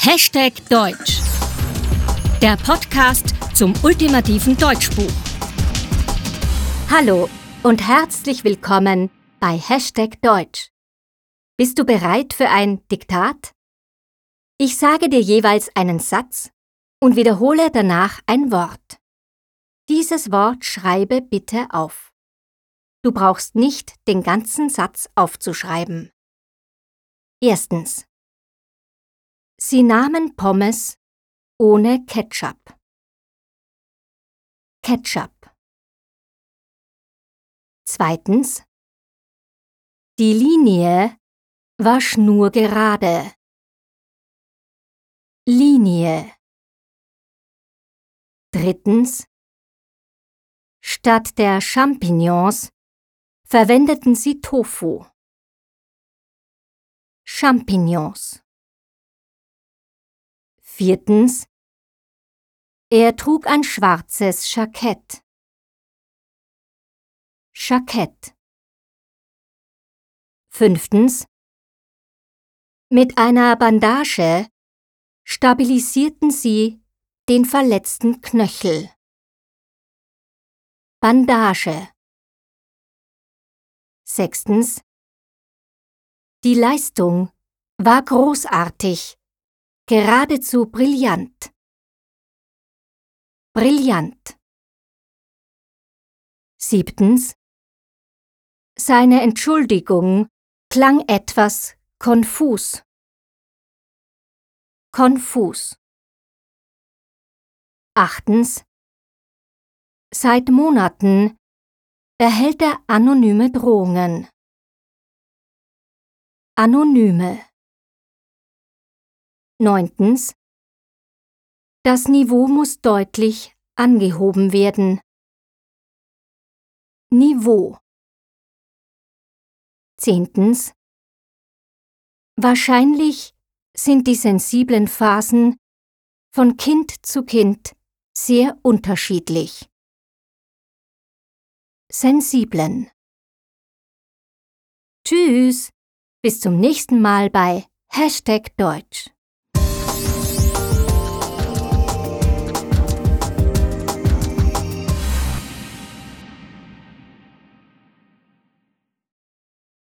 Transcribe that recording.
Deutsch. Der Podcast zum ultimativen Deutschbuch. Hallo und herzlich willkommen bei Deutsch. Bist du bereit für ein Diktat? Ich sage dir jeweils einen Satz und wiederhole danach ein Wort. Dieses Wort schreibe bitte auf. Du brauchst nicht den ganzen Satz aufzuschreiben. Erstens. Sie nahmen Pommes ohne Ketchup. Ketchup. Zweitens. Die Linie war schnurgerade. Linie. Drittens. Statt der Champignons verwendeten sie Tofu. Champignons. Viertens. Er trug ein schwarzes Jackett. Jackett. Fünftens. Mit einer Bandage stabilisierten sie den verletzten Knöchel. Bandage. Sechstens. Die Leistung war großartig, geradezu brillant. Brillant. Siebtens. Seine Entschuldigung klang etwas konfus. Konfus. Achtens. Seit Monaten erhält er anonyme Drohungen. Anonyme. Neuntens. Das Niveau muss deutlich angehoben werden. Niveau. Zehntens. Wahrscheinlich sind die sensiblen Phasen von Kind zu Kind sehr unterschiedlich. Sensiblen. Tschüss, bis zum nächsten Mal bei Deutsch.